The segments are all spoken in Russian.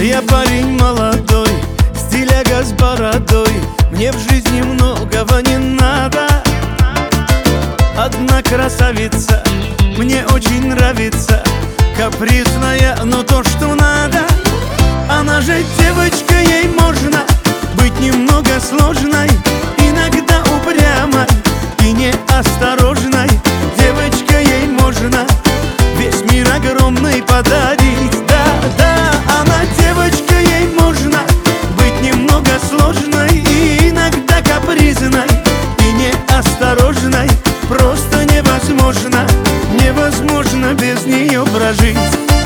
Я парень молодой, стиляга с бородой. Мне в жизни многого не надо. Одна красавица мне очень нравится, капризная, но то, что надо. Она же девочка, ей можно быть немного сложной, иногда упрямой и неосторожной. Девочка, ей можно весь мир огромный подарить. Да, она девочка, ей можно быть немного сложной и иногда капризной и неосторожной. Просто невозможно, невозможно без нее прожить.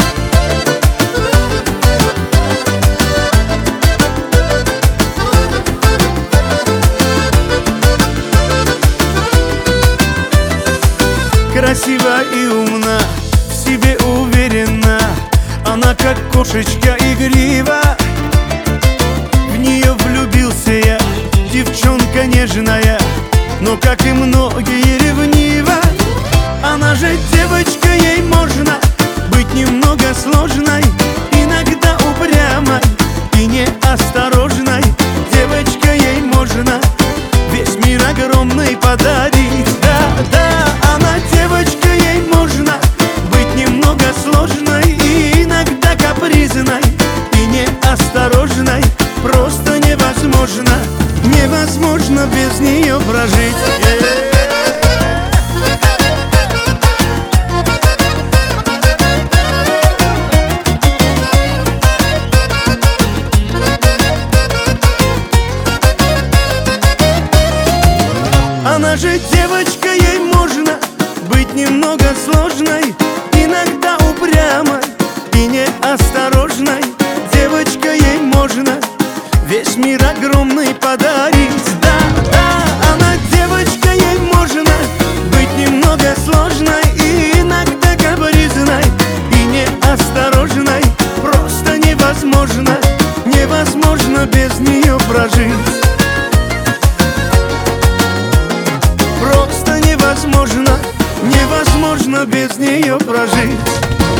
Красива и умна, в себе уверена, она как кошечка игрива. В нее влюбился я, девчонка нежная, но, как и многие, ревнива. Она же девочка, ей можно быть немного сложной, иногда упрямой и неосторожной. Девочка, ей можно весь мир огромный подарить. Да, она девочка, ей можно быть немного сложной и иногда капризной и неосторожной. Просто невозможно, невозможно без нее прожить. Она же девочка, ей можно быть немного сложной, иногда упрямой и неосторожной. Девочка, ей можно весь мир огромный подарить. Да, она девочка, ей можно быть немного сложной и иногда капризной и неосторожной. Просто невозможно, невозможно без нее прожить. Просто невозможно, невозможно без нее прожить.